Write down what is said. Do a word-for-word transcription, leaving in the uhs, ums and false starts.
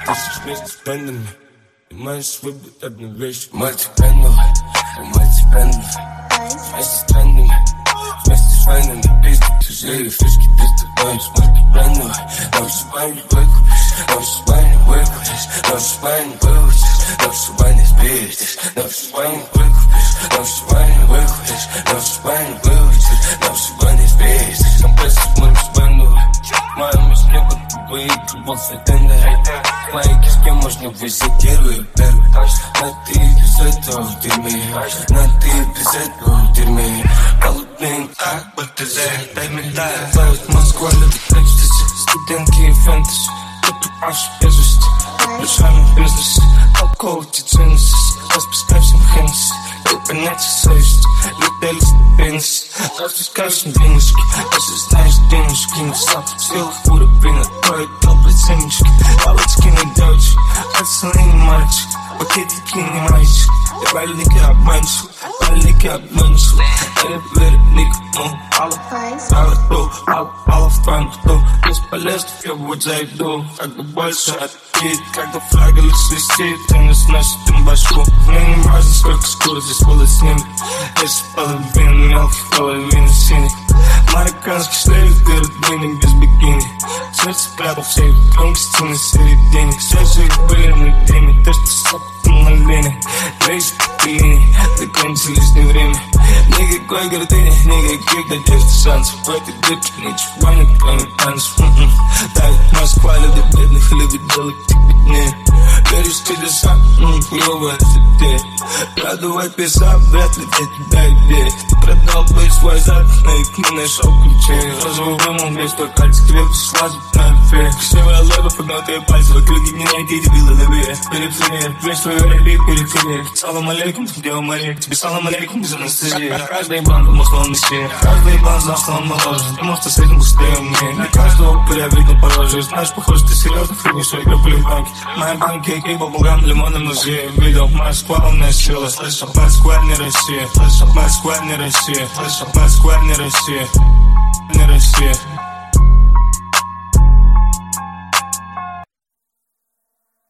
тысяч вместе с брендами. Ты можешь выбрать одну вещь. Мультибрендовый, мультибрендовый. Вместе с трендами, вместе с войнами. Пиздят чужие фишки, ты становишься мультибрендовый. Но шибай не выкупишь, но шибай не выкупишь, но шибай не выучишь, но шибай не сберешь, но шибай не выкупишь, но шибай не выкупишь, но шибай не выучишь, но шибай не сберешь. Компрессор мультибрендовый. Моя мысля будто выигрывал с тендера. Мои кишки можно высекирую первый. Но ты без этого в дерьме, но ты без этого в дерьме. Голубым как БТЗ, дай мне дай. Ловит Москва, любит экстази. Студентки и фэнтези, тут аж бежишь. Душами бизнес, алкоголь и ценности. Распускай всем хэнси, и понятие совести. Летели ступенцы, распускай всем денежки. Если знаешь денежки, не сам в силах уровень. Откроет добрые ценнички. Палочки не девочек, пацаны не мальчик. Пакетики не мальчик. И валики обманчик, валики обманчик. Я верю никому. Алла, алла, то, алла, алла в твоем рту. Бесполезно, я вот зайду. Когда больше отпить, когда флагель свистит, ты не сносит им башку. Мне не важно, сколько скоро здесь было с ними. Если половина мелких, половина синих. Марокканский шлейф, город денег без бикини. Сердце прятал в сейф, громкости на середине. Все же были на теме, то, что сопотом на лене. Рейс по линии, закончится лишнее время. Никакой гордыни, никаких надежд и шансов. В этой дырке ничего не кроме танцев. Давит Москва, любит бедных, любит делать их беднее. Веришь в чудеса, ну хуёвая это идея. Продувай писа, вряд ли для тебя идея. Ты продал бы свой зад, на икне нашел ключей. Розовый вымыл весь твой пальцы, крепко слазит на эфир. Красивая лэба, погнутые пальцы, вокруг не найти дебила левее. Перепример, весь твой репик, периферия. Салам алейкум, где Мария, тебе салам алейкум без анестезии. Каждый блан думал, что он мессия. Каждый блан знал, что он моложе. Думал, что с этим быстрее мне. Для каждого упыря видно пороже. Знаешь, похоже, ты серьезно фигнешь, что игры были в банке. Моя банки, кейк, бабугам, лимоны, музеи. Видел, Москва, умная сила. Слышал, Москва, не Россия. Слышал, Москва, не Россия. Слышал, Москва, не Россия. Не Россия.